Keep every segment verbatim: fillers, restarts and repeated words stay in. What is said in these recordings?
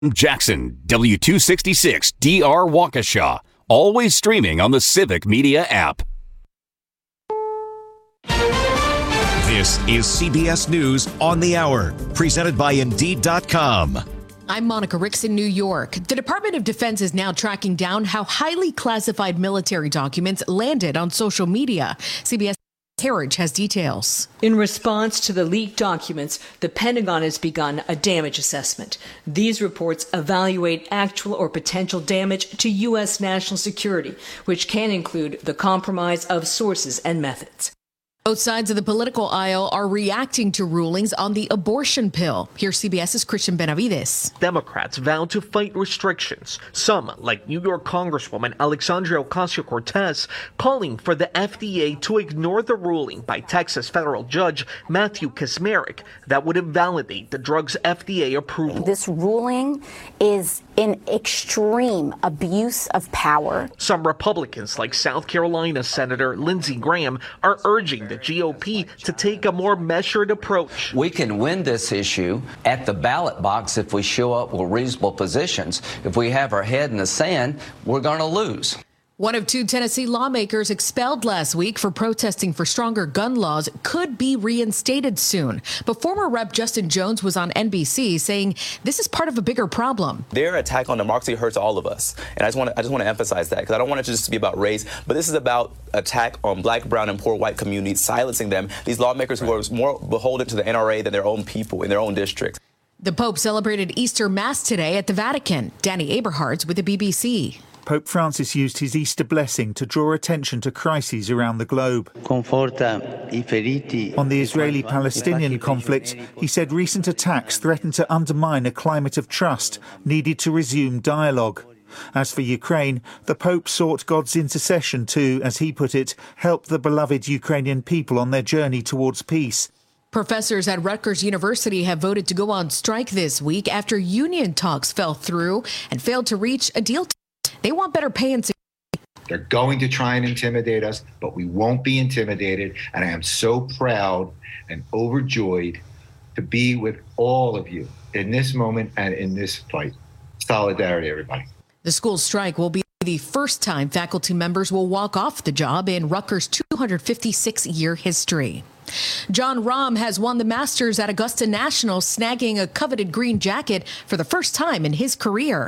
Jackson, W two sixty-six D R Waukesha. Always streaming on the Civic Media app. This is C B S News on the Hour, presented by Indeed dot com. I'm Monica Ricks in New York. The Department of Defense is now tracking down how highly classified military documents landed on social media. C B S Carriage has details. In response to the leaked documents, the Pentagon has begun a damage assessment. These reports evaluate actual or potential damage to U S national security, which can include the compromise of sources and methods. Both sides of the political aisle are reacting to rulings on the abortion pill. Here's CBS's Christian Benavides. Democrats vowed to fight restrictions. Some, like New York Congresswoman Alexandria Ocasio-Cortez, calling for the F D A to ignore the ruling by Texas federal judge Matthew Kacsmaryk that would invalidate the drug's F D A approval. This ruling is an extreme abuse of power. Some Republicans, like South Carolina Senator Lindsey Graham, are urging the G O P to take a more measured approach. We can win this issue at the ballot box if we show up with reasonable positions. If we have our head in the sand, we're going to lose. One of two Tennessee lawmakers expelled last week for protesting for stronger gun laws could be reinstated soon. But former Representative Justin Jones was on N B C saying this is part of a bigger problem. Their attack on democracy hurts all of us. And I just want to, I just want to emphasize that because I don't want it to just be about race, but this is about attack on black, brown, and poor white communities, silencing them. These lawmakers who are more beholden to the N R A than their own people in their own districts. The Pope celebrated Easter Mass today at the Vatican. Danny Aberhards with the B B C. Pope Francis used his Easter blessing to draw attention to crises around the globe. On the Israeli-Palestinian conflict, he said recent attacks threaten to undermine a climate of trust needed to resume dialogue. As for Ukraine, the Pope sought God's intercession to, as he put it, help the beloved Ukrainian people on their journey towards peace. Professors at Rutgers University have voted to go on strike this week after union talks fell through and failed to reach a deal. They want better pay and security. They're going to try and intimidate us, but we won't be intimidated. And I am so proud and overjoyed to be with all of you in this moment and in this fight. Solidarity, everybody. The school strike will be the first time faculty members will walk off the job in Rutgers' two hundred fifty-six year history. Jon Rahm has won the Masters at Augusta National, snagging a coveted green jacket for the first time in his career.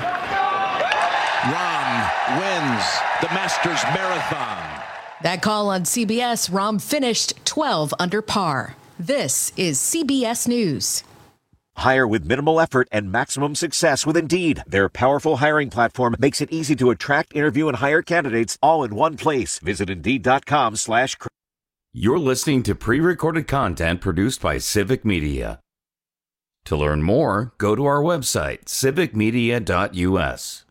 Rahm wins the Masters Marathon. That call on C B S, Rahm finished twelve under par. This is C B S News. Hire with minimal effort and maximum success with Indeed. Their powerful hiring platform makes it easy to attract, interview, and hire candidates all in one place. Visit Indeed.com slash... You're listening to pre-recorded content produced by Civic Media. To learn more, go to our website, civic media dot u s.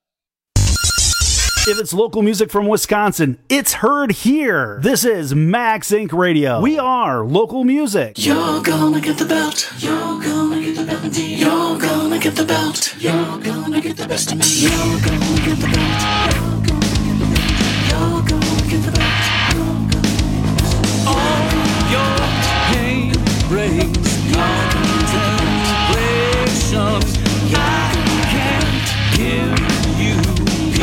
If it's local music from Wisconsin, it's heard here. This is Max Inc Radio. We are local music. You're gonna get the belt. You're gonna get the belt. You're gonna get the belt. You're gonna get the best of me. You're gonna get the belt. You're gonna get the belt. All your pain brings your contemplations. I can't give you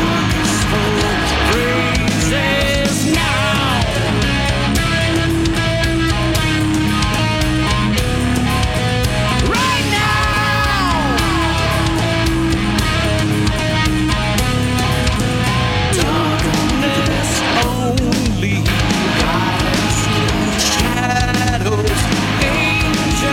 phrases now. Right now. Darkness only hides shadows. Angels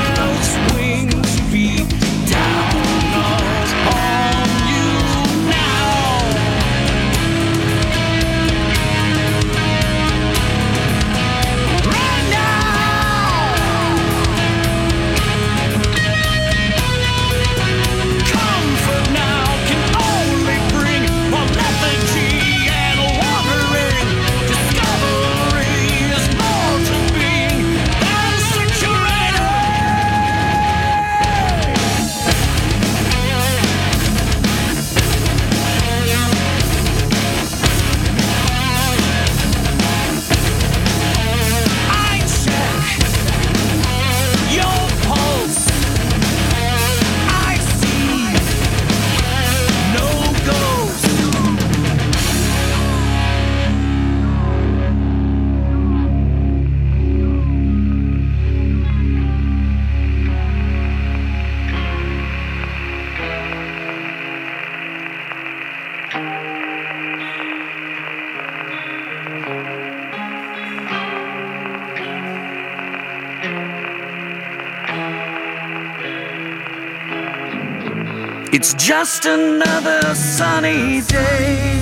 It's just another sunny day.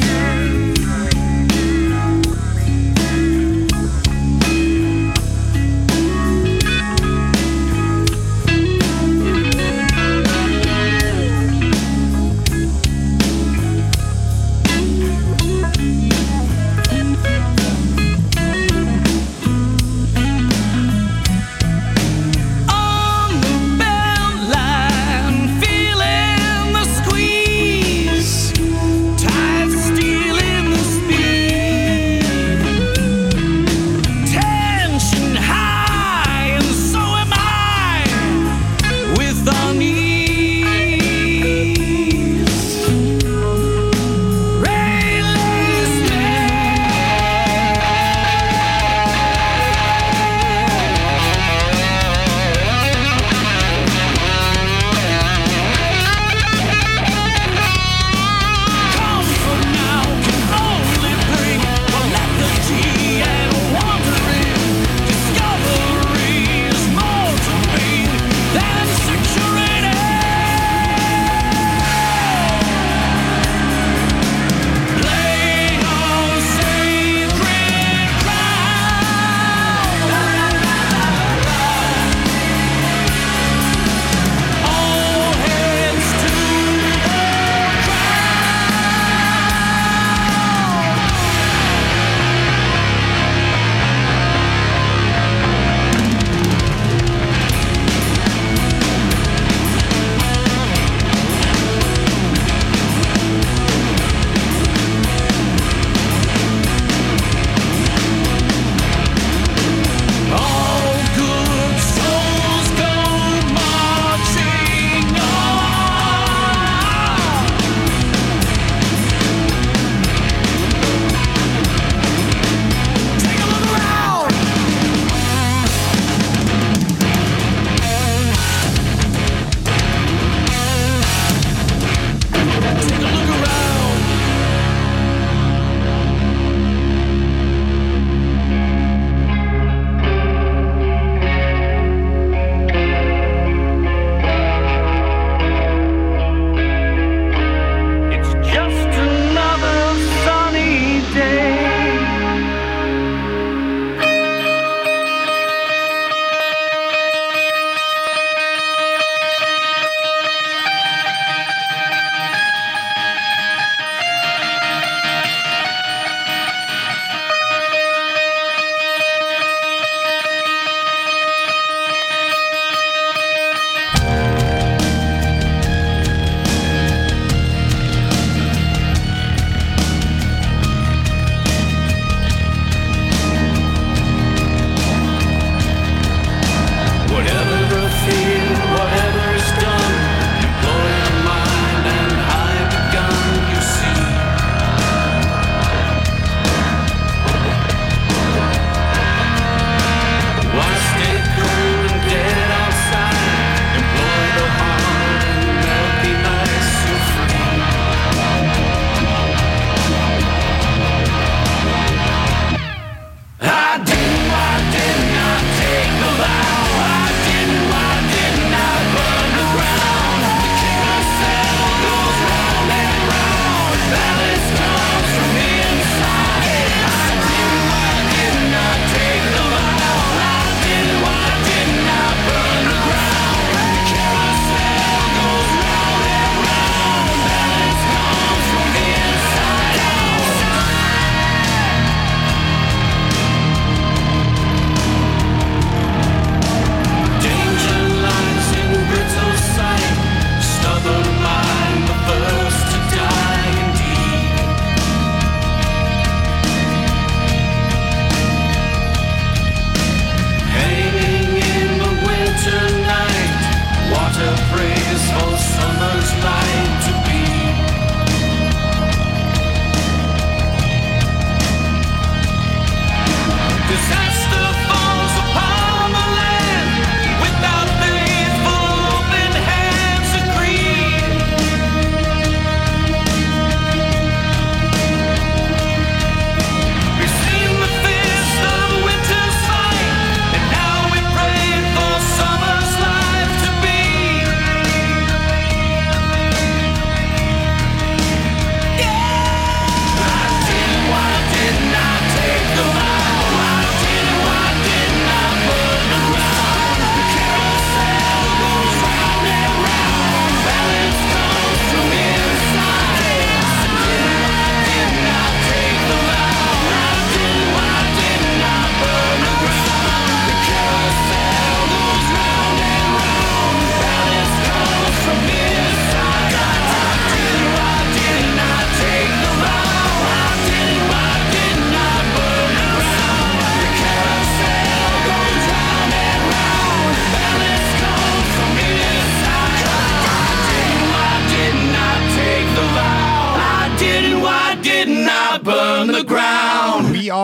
Tides steep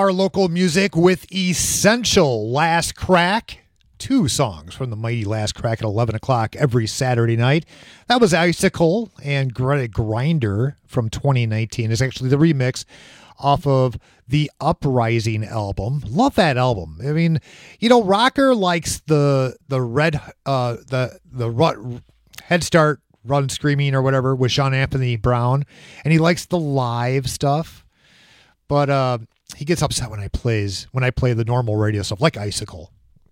are local music with Essential Last Crack. Two songs from the mighty Last Crack at eleven o'clock every Saturday night. That was Icicle and Grinder from twenty nineteen. It's actually the remix off of the Uprising album. Love that album. I mean, you know, Rocker likes the the red uh the the rut, Head Start Run Screaming or whatever with Sean Anthony Brown, and he likes the live stuff. But uh he gets upset when I plays when I play the normal radio stuff like Icicle.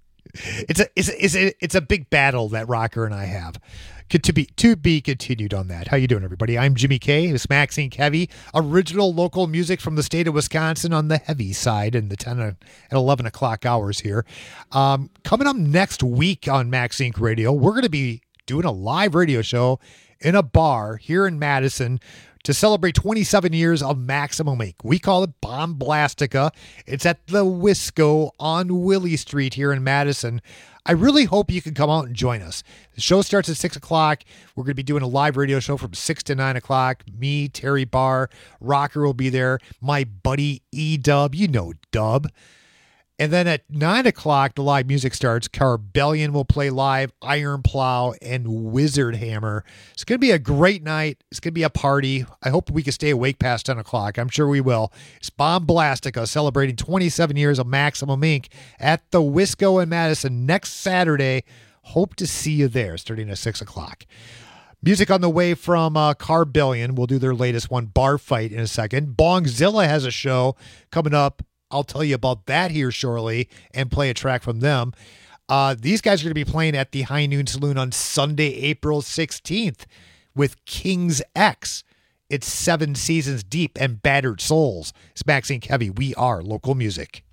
It's a it's a, it's a it's a big battle that Rocker and I have. To be to be continued on that. How you doing, everybody? I'm Jimmy K. It's Maxine Heavy. Original local music from the state of Wisconsin on the heavy side in the ten and eleven o'clock hours here. Um, coming up next week on Max Inc Radio, we're going to be doing a live radio show in a bar here in Madison to celebrate twenty-seven years of Maximum Incorporated. We call it Bomblastica. It's at the Wisco on Willie Street here in Madison. I really hope you can come out and join us. The show starts at six o'clock. We're going to be doing a live radio show from six to nine o'clock. Me, Terry Barr, Rocker will be there. My buddy E-Dub, you know Dub. And then at nine o'clock, the live music starts. Carbellion will play live, Iron Plow, and Wizard Hammer. It's going to be a great night. It's going to be a party. I hope we can stay awake past ten o'clock. I'm sure we will. It's Bomblastica celebrating twenty-seven years of Maximum Incorporated at the Wisco in Madison next Saturday. Hope to see you there starting at six o'clock. Music on the way from uh, Carbellion. We'll do their latest one, Bar Fight, in a second. Bongzilla has a show coming up. I'll tell you about that here shortly and play a track from them. Uh, these guys are going to be playing at the High Noon Saloon on Sunday, April sixteenth with King's X. It's Seven Seasons Deep and Battered Souls. It's Max Incorporated. Heavy. We are local music.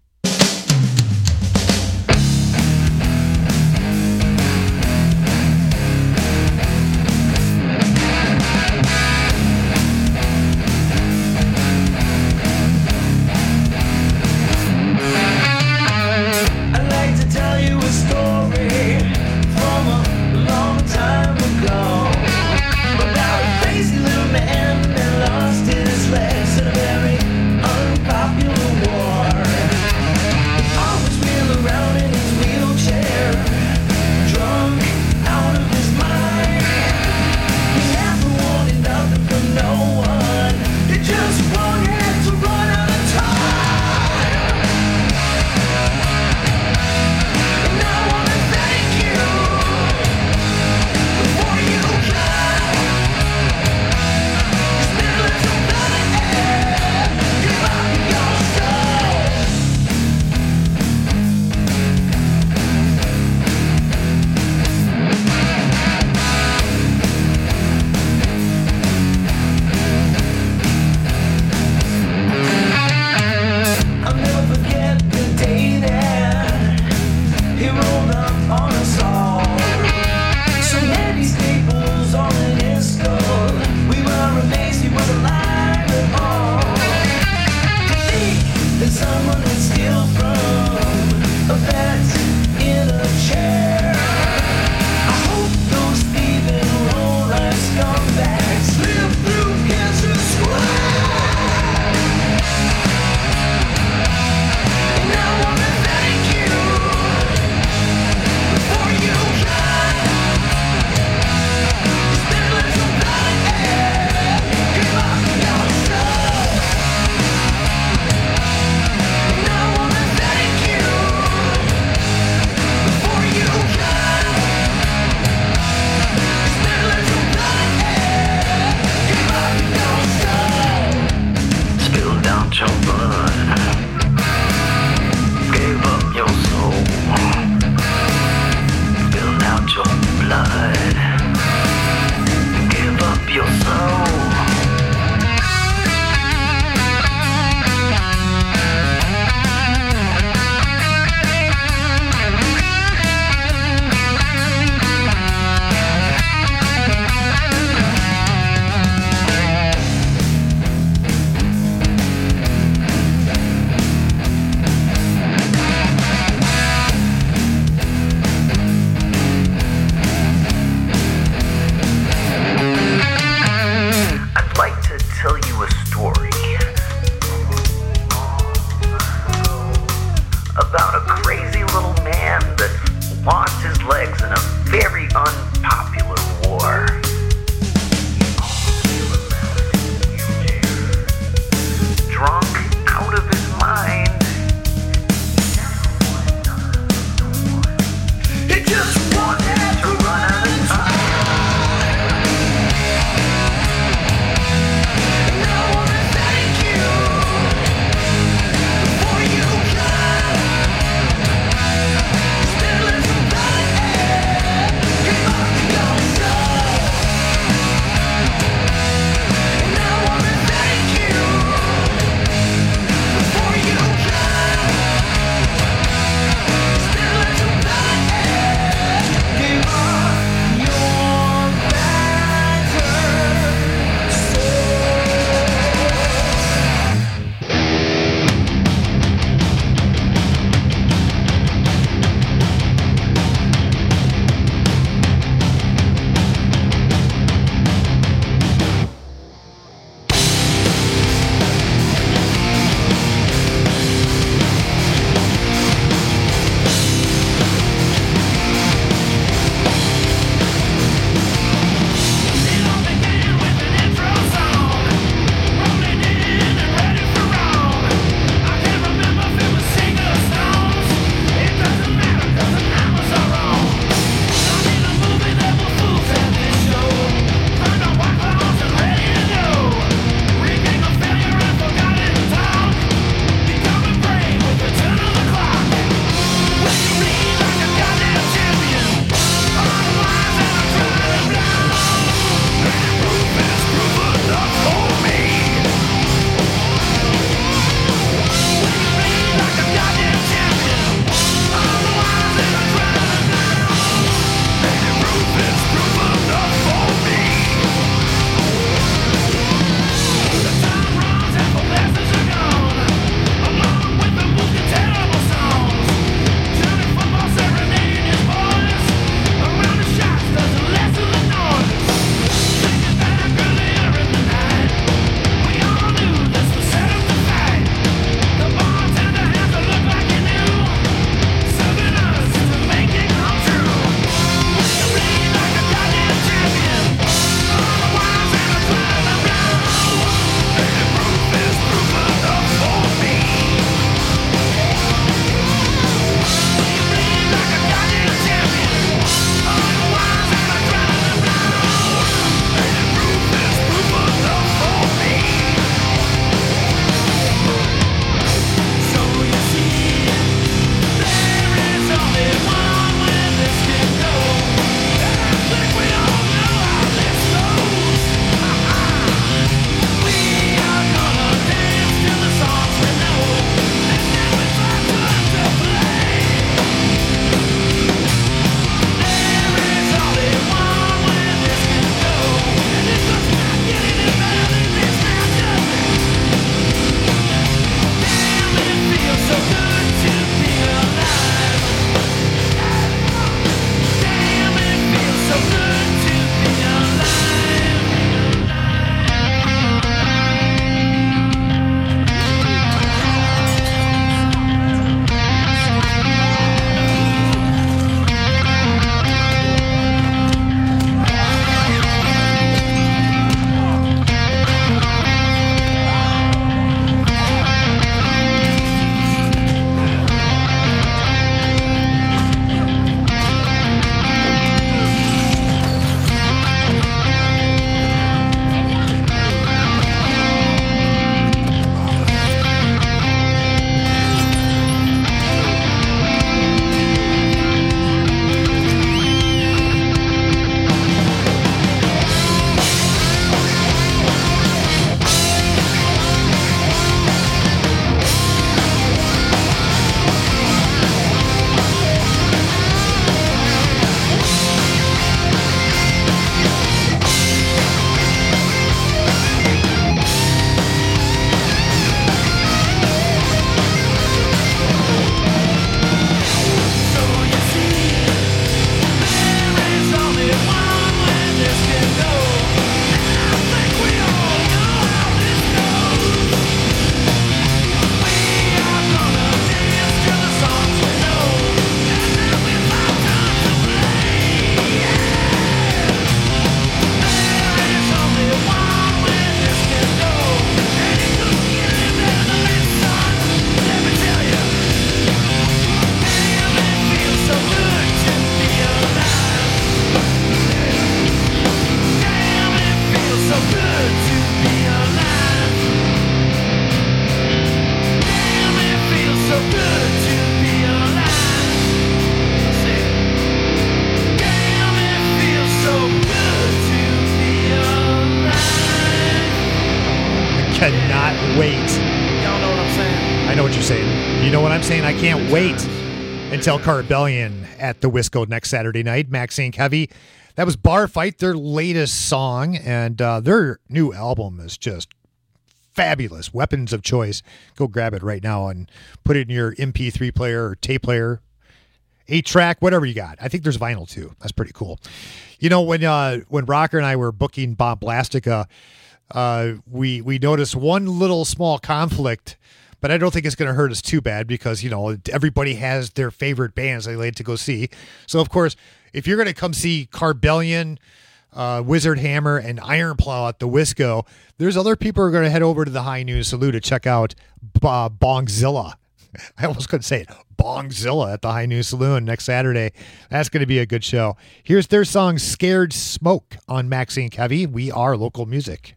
cannot wait. Y'all know what I'm saying? I know what you're saying. You know what I'm saying? I can't wait until Carbellion at the Wisco next Saturday night. Max Inc Heavy. That was Bar Fight, their latest song, and uh, their new album is just fabulous. Weapons of Choice. Go grab it right now and put it in your M P three player or tape player, eight track, whatever you got. I think there's vinyl too. That's pretty cool. You know, when uh, when Rocker and I were booking Bomblastica, uh, we we noticed one little small conflict, but I don't think it's going to hurt us too bad because, you know, everybody has their favorite bands they like to go see. So, of course, if you're going to come see Carbellion, uh, Wizard Hammer, and Iron Plow at the Wisco, there's other people who are going to head over to the High Noon Saloon to check out uh, Bongzilla. I almost couldn't say it. Bongzilla at the High Noon Saloon next Saturday. That's going to be a good show. Here's their song Scared Smoke on Max Inc Heavy. We are local music.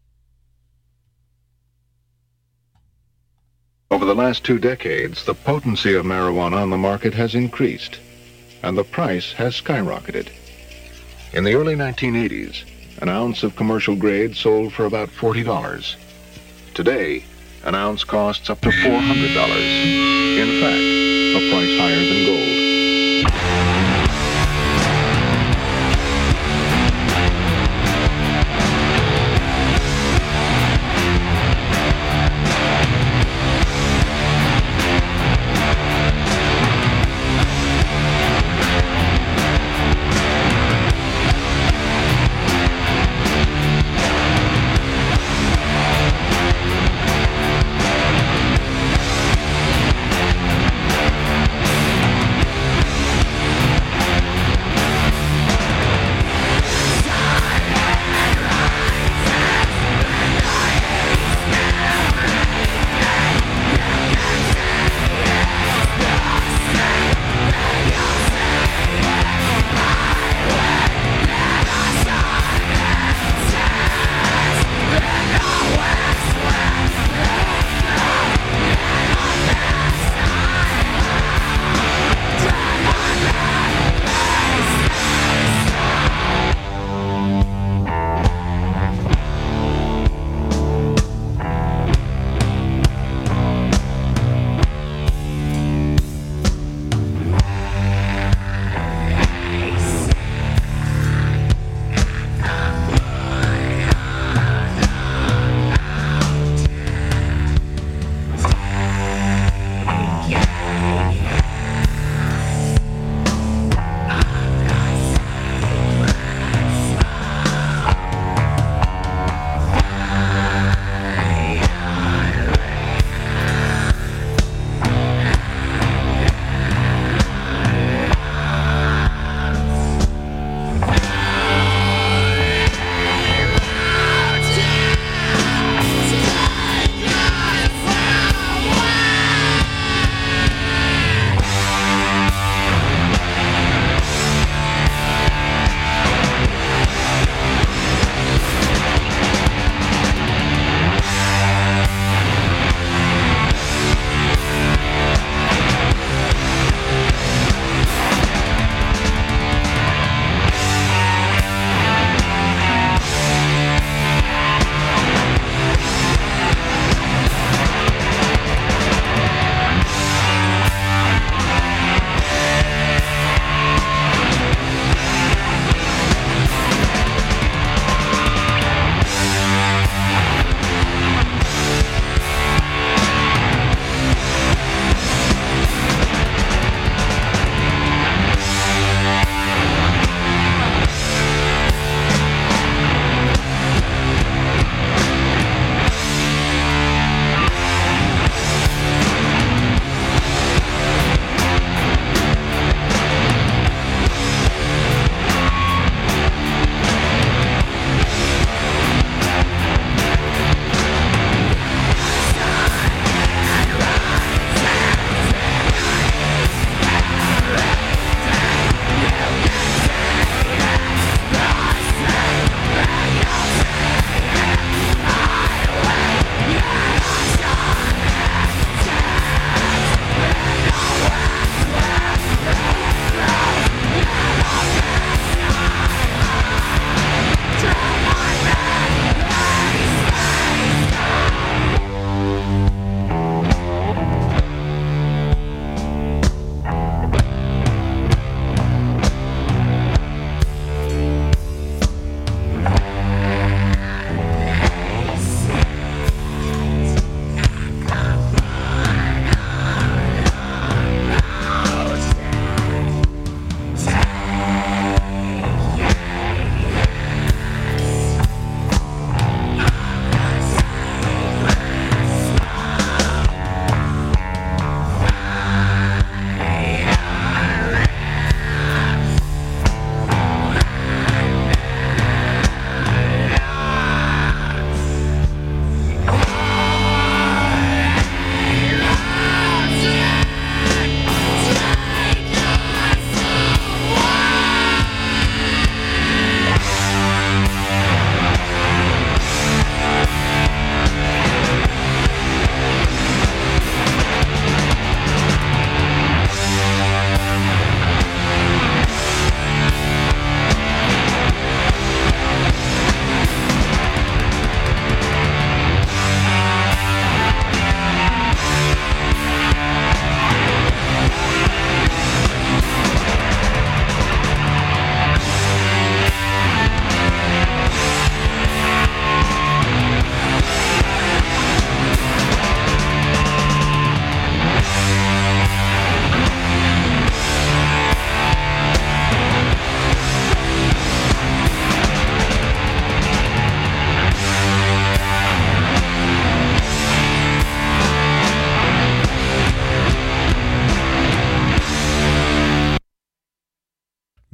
Over the last two decades, the potency of marijuana on the market has increased, and the price has skyrocketed. In the early nineteen eighties, an ounce of commercial grade sold for about forty dollars. Today, an ounce costs up to four hundred dollars. In fact, a price higher than gold.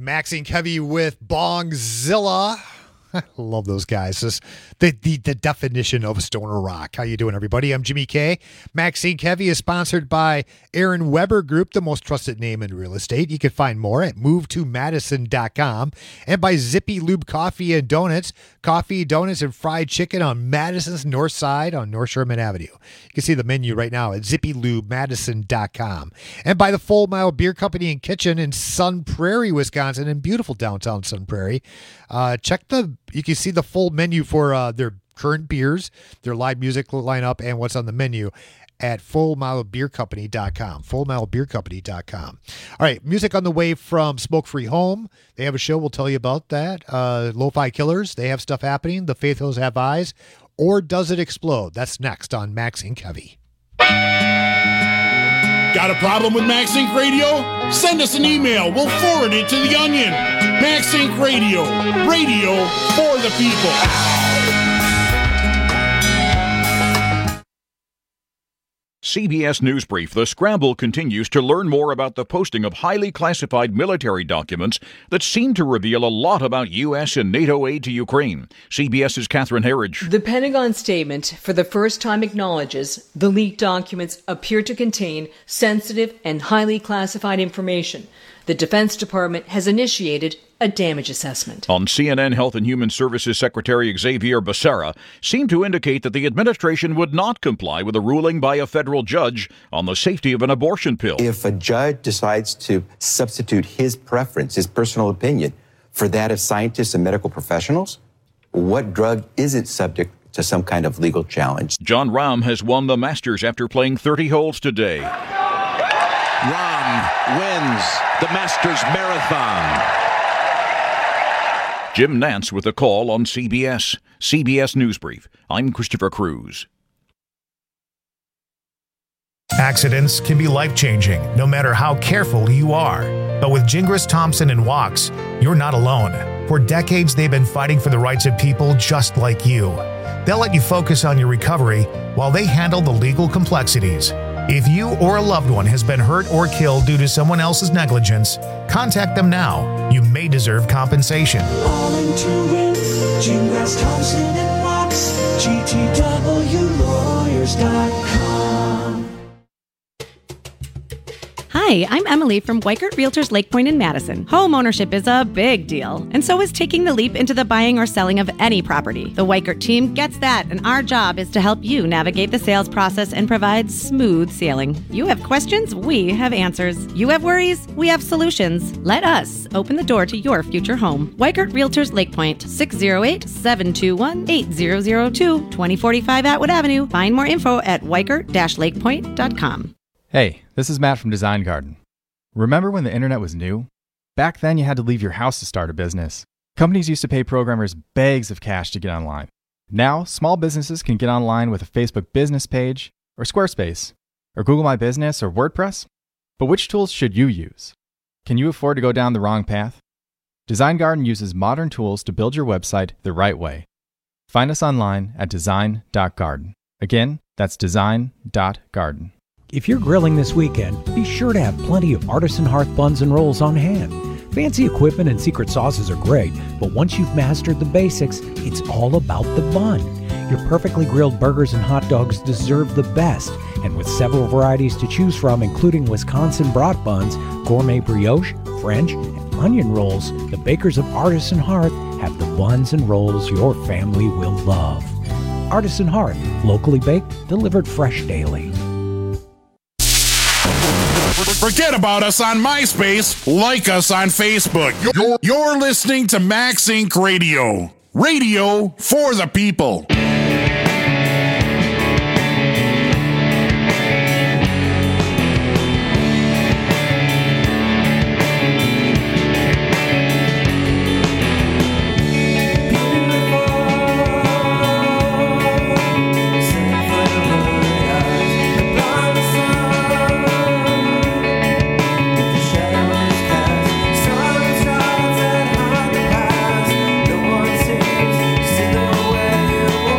Maxine Kevy with Bongzilla. I love those guys. This, the, the the definition of a stoner rock. How you doing, everybody? I'm Jimmy K. Maxine Kevy is sponsored by Aaron Weber Group, the most trusted name in real estate. You can find more at move to madison dot com, and by Zippy Lube Coffee and Donuts. Coffee, donuts, and fried chicken on Madison's north side on North Sherman Avenue. You can see the menu right now at zippy lube madison dot com. And by the Full Mile Beer Company and Kitchen in Sun Prairie, Wisconsin, in beautiful downtown Sun Prairie. Uh, check the, you can see the full menu for uh, their current beers, their live music lineup, and what's on the menu at full mile beer company dot com. full mile beer company dot com. All right, music on the way from Smoke Free Home. They have a show, we'll tell you about that. Uh, Lo-Fi Killers, they have stuff happening. The Faithfuls Have Eyes. Or Does It Explode? That's next on Maxine Kevy. Got a problem with MaxInc Radio? Send us an email. We'll forward it to the Onion. MaxInc Radio. Radio for the people. C B S News Brief. The scramble continues to learn more about the posting of highly classified military documents that seem to reveal a lot about U S and NATO aid to Ukraine. CBS's Catherine Herridge. The Pentagon statement for the first time acknowledges the leaked documents appear to contain sensitive and highly classified information. The Defense Department has initiated a damage assessment. On C N N, Health and Human Services Secretary Xavier Becerra seemed to indicate that the administration would not comply with a ruling by a federal judge on the safety of an abortion pill. If a judge decides to substitute his preference, his personal opinion, for that of scientists and medical professionals, what drug isn't subject to some kind of legal challenge? Jon Rahm has won the Masters after playing thirty holes today. Rahm wins the Masters Marathon. Jim Nance with a call on C B S. C B S News Brief. I'm Christopher Cruz. Accidents can be life-changing, no matter how careful you are. But with Gingras Thompson and Wachs, you're not alone. For decades, they've been fighting for the rights of people just like you. They'll let you focus on your recovery while they handle the legal complexities. If you or a loved one has been hurt or killed due to someone else's negligence, contact them now. You may deserve compensation. All into it, Gingras Thompson and Wachs, G T W lawyers dot com. Hi, I'm Emily from Weikert Realtors Lake Point in Madison. Home ownership is a big deal, and so is taking the leap into the buying or selling of any property. The Weikert team gets that, and our job is to help you navigate the sales process and provide smooth sailing. You have questions, we have answers. You have worries, we have solutions. Let us open the door to your future home. Weikert Realtors Lake Point, six oh eight, seven two one, eight zero zero two, twenty forty-five Atwood Avenue. Find more info at weikert dash lake point dot com. Hey, this is Matt from Design Garden. Remember when the internet was new? Back then you had to leave your house to start a business. Companies used to pay programmers bags of cash to get online. Now, small businesses can get online with a Facebook business page, or Squarespace, or Google My Business, or WordPress. But which tools should you use? Can you afford to go down the wrong path? Design Garden uses modern tools to build your website the right way. Find us online at design dot garden. Again, that's design dot garden. If you're grilling this weekend, be sure to have plenty of Artisan Hearth buns and rolls on hand. Fancy equipment and secret sauces are great, but once you've mastered the basics, it's all about the bun. Your perfectly grilled burgers and hot dogs deserve the best, and with several varieties to choose from, including Wisconsin brat buns, gourmet brioche, French, and onion rolls, the bakers of Artisan Hearth have the buns and rolls your family will love. Artisan Hearth, locally baked, delivered fresh daily. Forget about us on MySpace. Like us on Facebook. You're, you're listening to MaxInc Radio. Radio for the people. No one seems to see the way you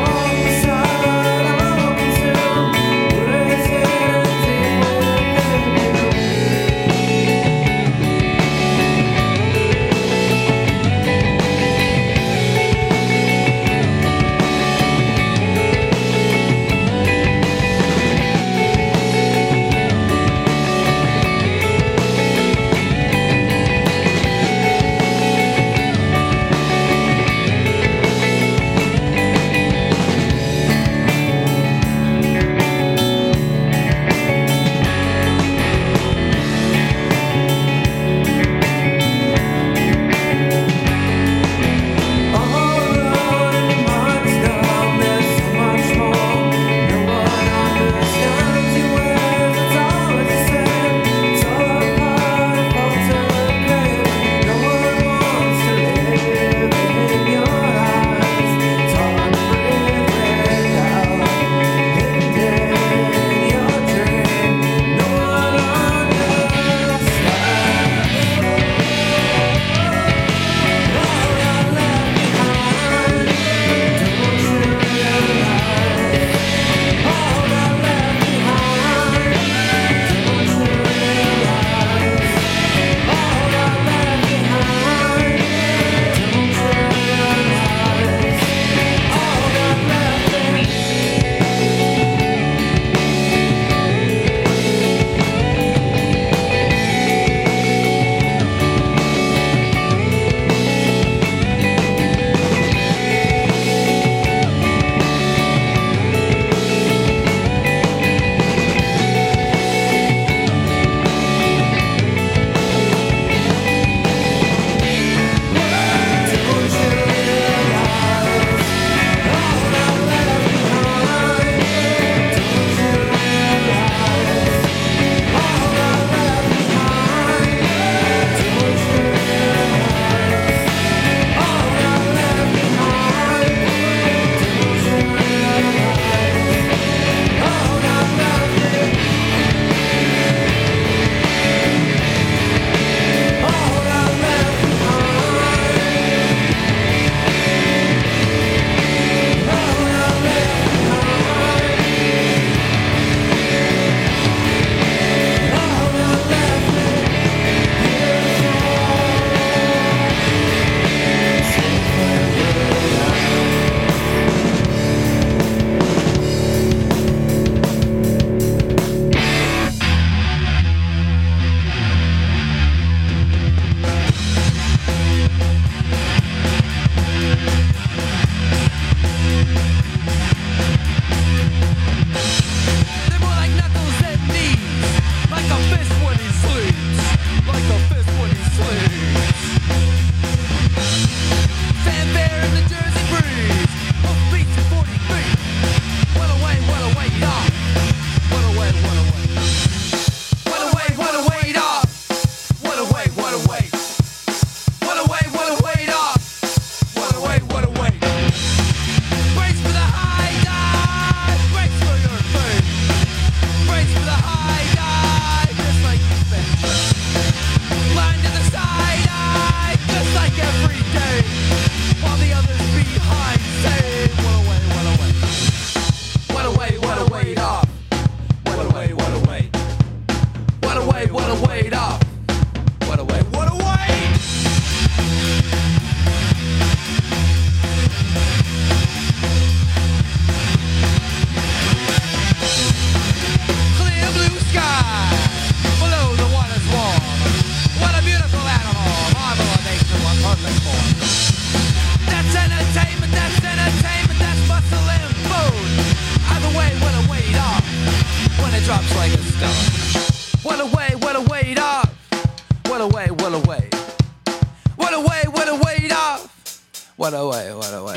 what a way, what a way.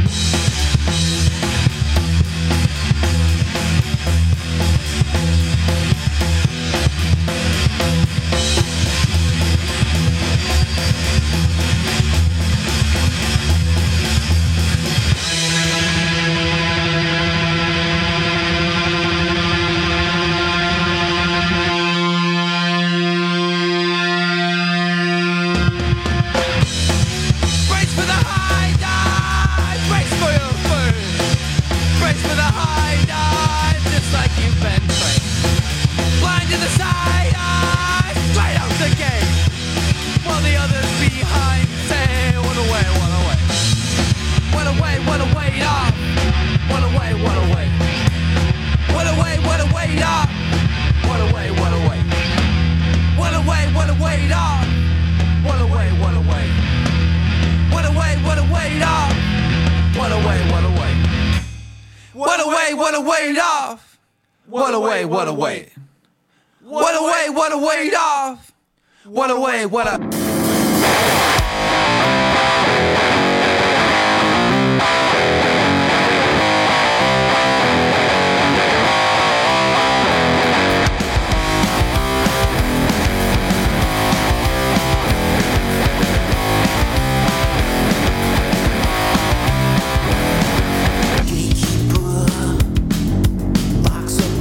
What a way, what a weight off. What a way, what a weight. What a way, what a weight off. What a way, what a...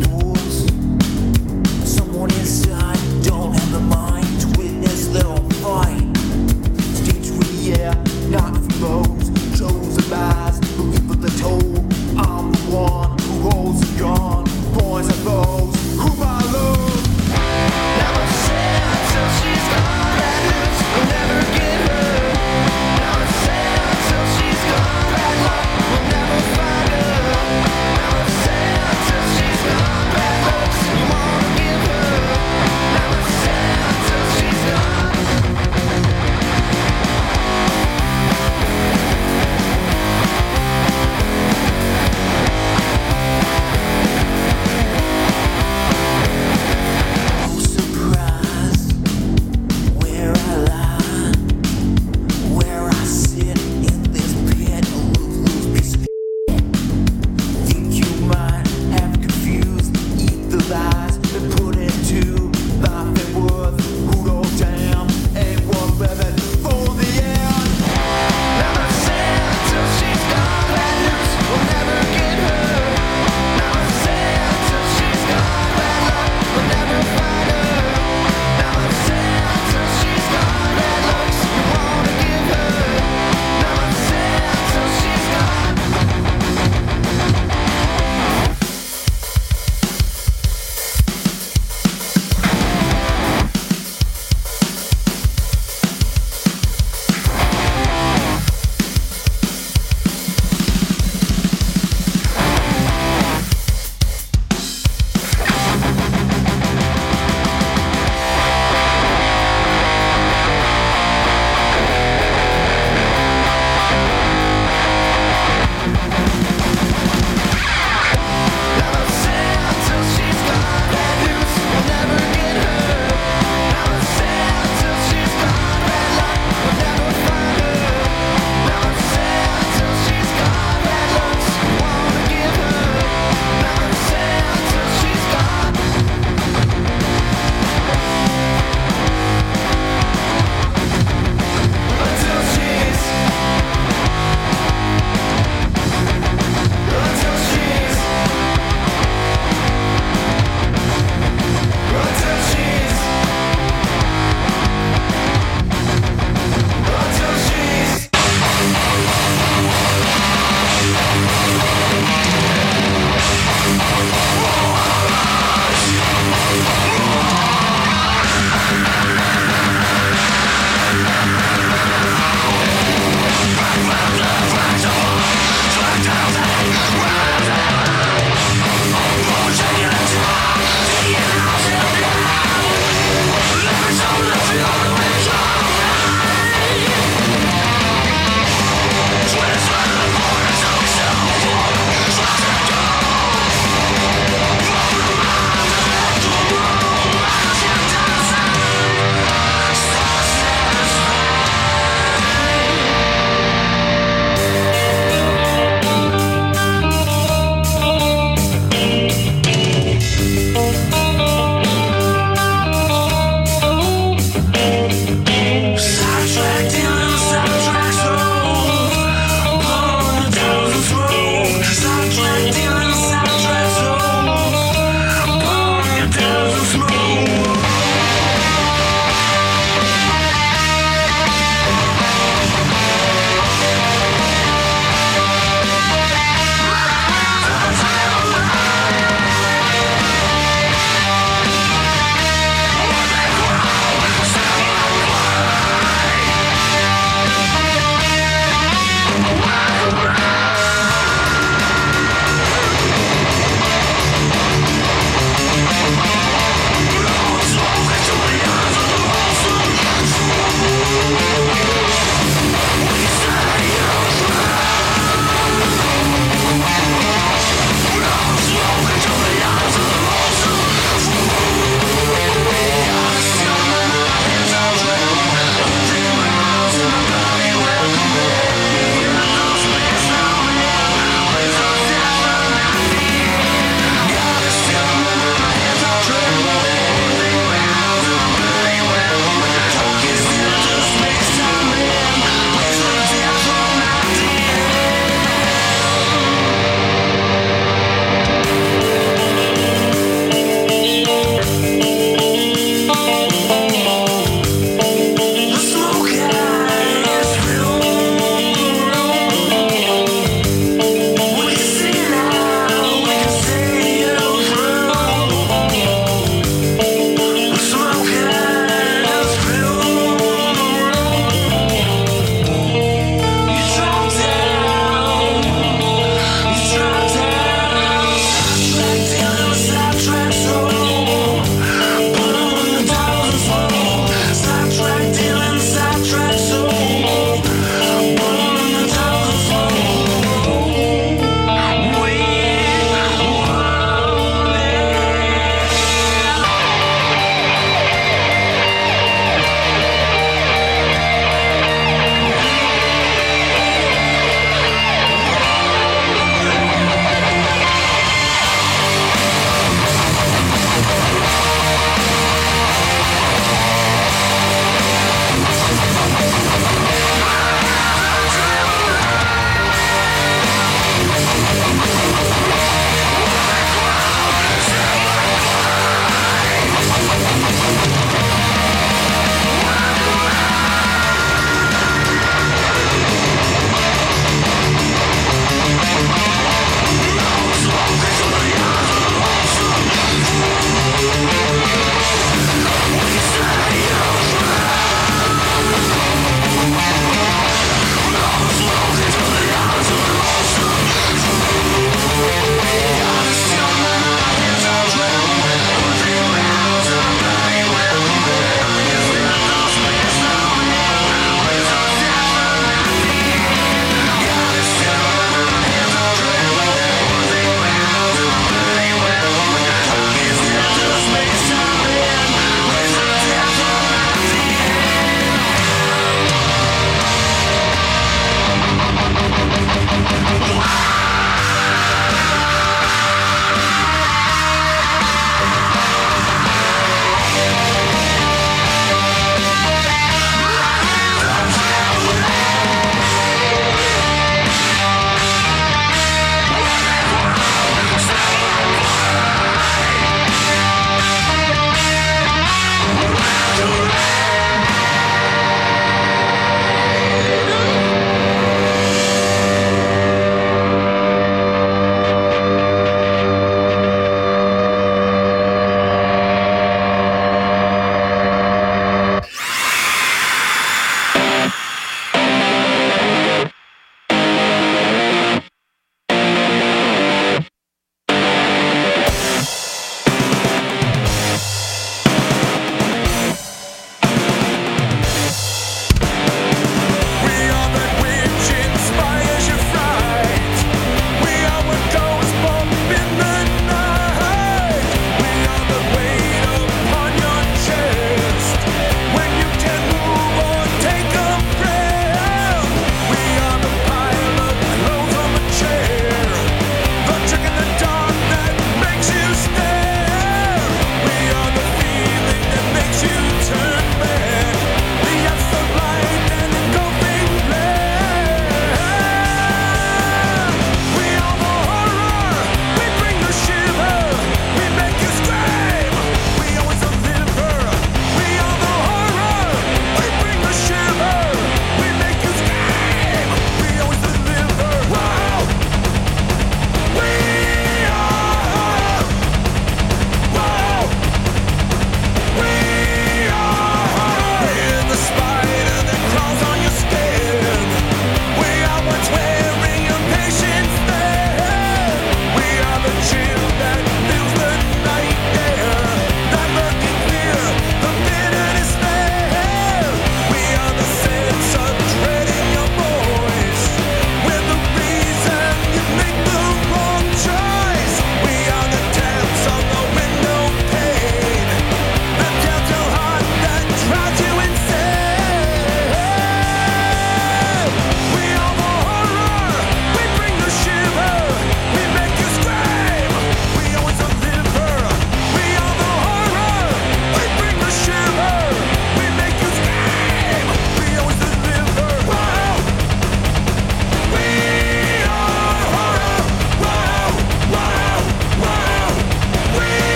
Someone inside don't have the mind to witness their own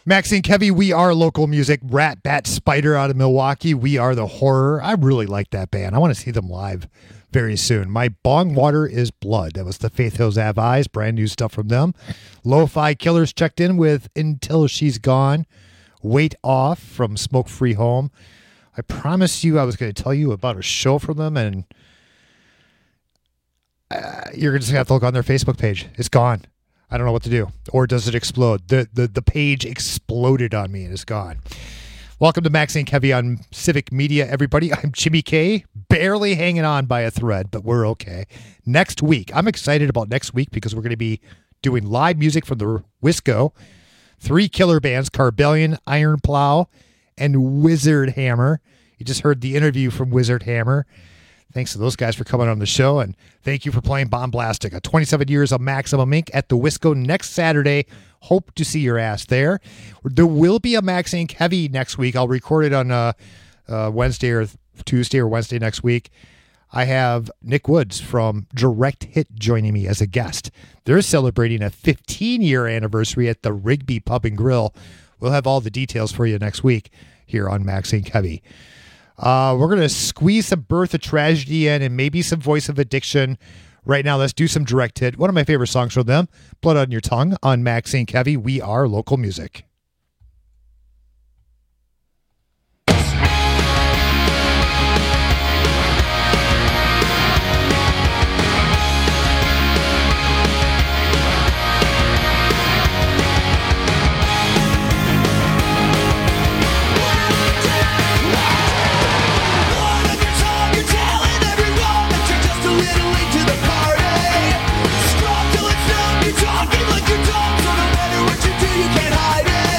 Maxine Kevy, we are local music. Rat, Bat, Spider out of Milwaukee. We are the horror. I really like that band. I want to see them live very soon. My Bong Water is Blood. That was the Faith Hills Have Eyes. Brand new stuff from them. Lo-Fi Killers checked in with Until She's Gone. Weight Off from Smoke Free Home. I promised you I was going to tell you about a show from them, and uh, you're just going to have to look on their Facebook page. It's gone. I don't know what to do. Or does it explode? The, the the page exploded on me and it's gone. Welcome to Maxine Kevy on Civic Media, everybody. I'm Jimmy K, barely hanging on by a thread, but we're okay. Next week, I'm excited about next week because we're going to be doing live music from the Wisco. Three killer bands, Carbellion, Iron Plow, and Wizard Hammer. You just heard the interview from Wizard Hammer. Thanks to those guys for coming on the show, and thank you for playing Bombastic. twenty-seven years of Maximum Incorporated at the Wisco next Saturday. Hope to see your ass there. There will be a Maxine Kevy next week. I'll record it on uh, uh, Wednesday or Tuesday or Wednesday next week. I have Nick Woods from Direct Hit joining me as a guest. They're celebrating a fifteen-year anniversary at the Rigby Pub and Grill. We'll have all the details for you next week here on Maxine Kevy. Uh, we're going to squeeze some Birth of Tragedy in and maybe some Voice of Addiction. Right now, let's do some Direct Hit. One of my favorite songs from them, Blood on Your Tongue on Maxine Kevy. We are local music. Talking like you're dumb, so no matter what you do, you can't hide it.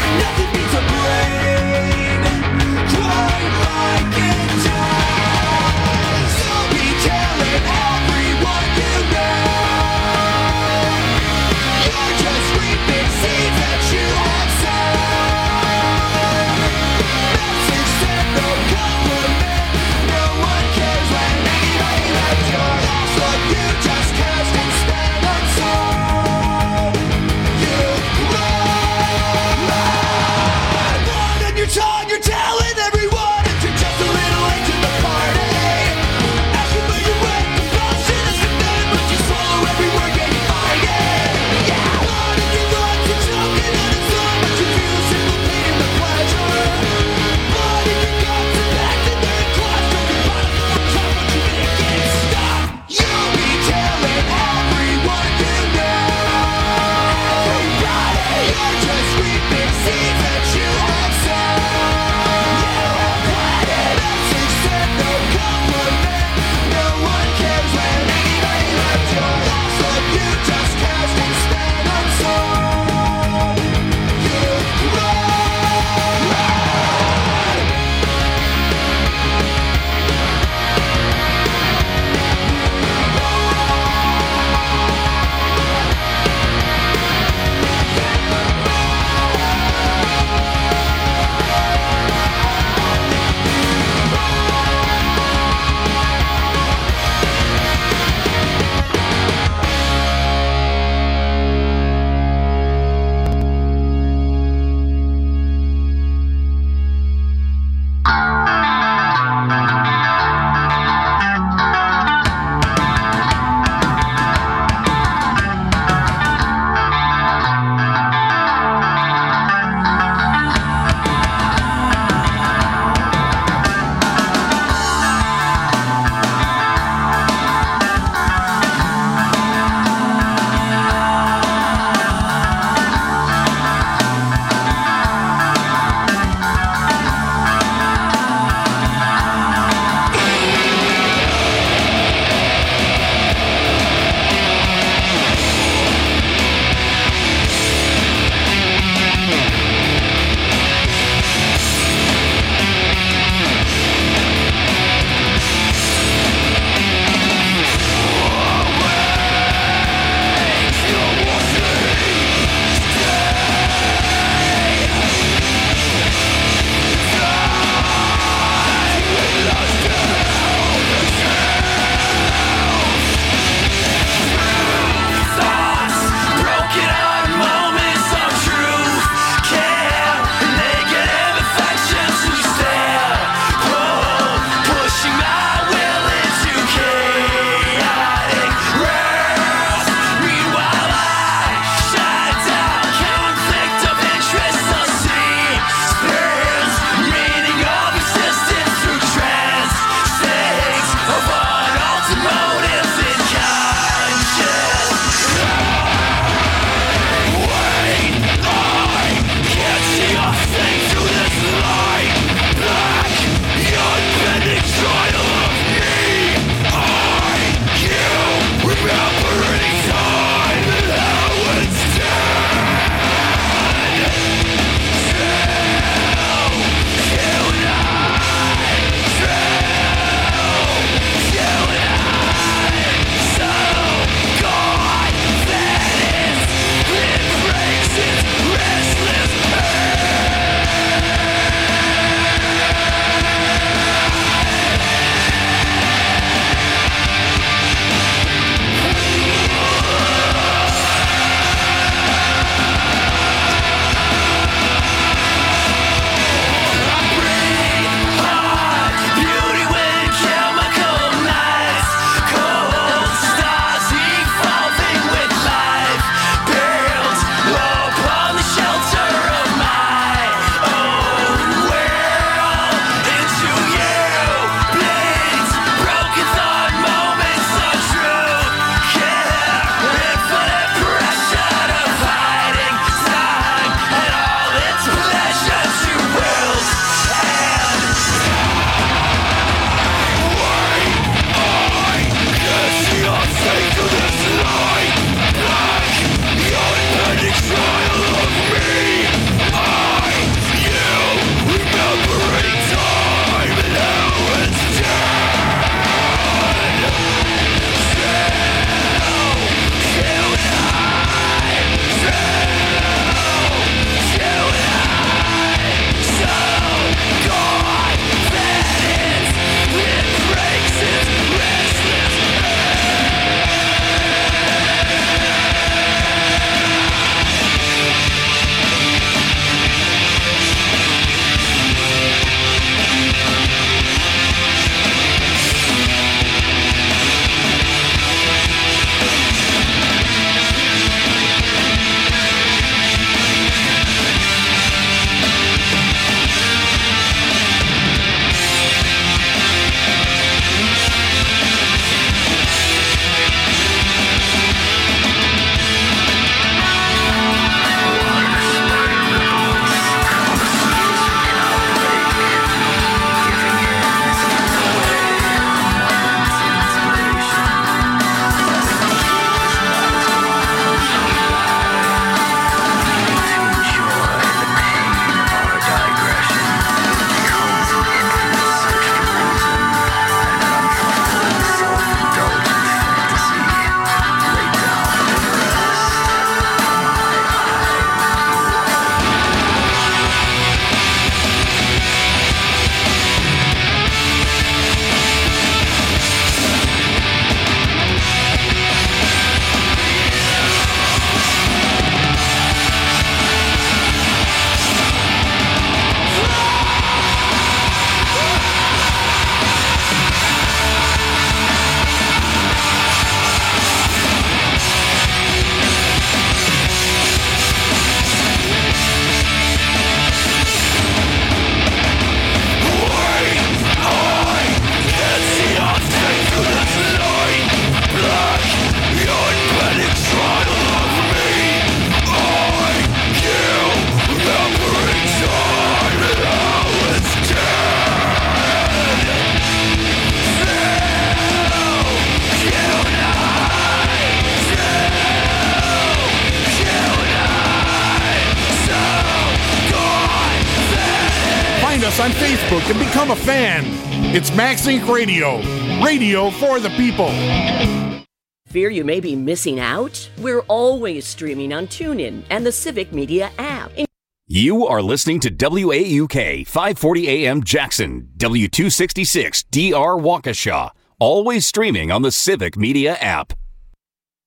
us on Facebook and become a fan. It's MaxInc Radio, radio for the people. Fear you may be missing out? We're always streaming on TuneIn and the Civic Media app. You are listening to W A U K five forty A M Jackson, W two sixty-six D R Waukesha, always streaming on the Civic Media app.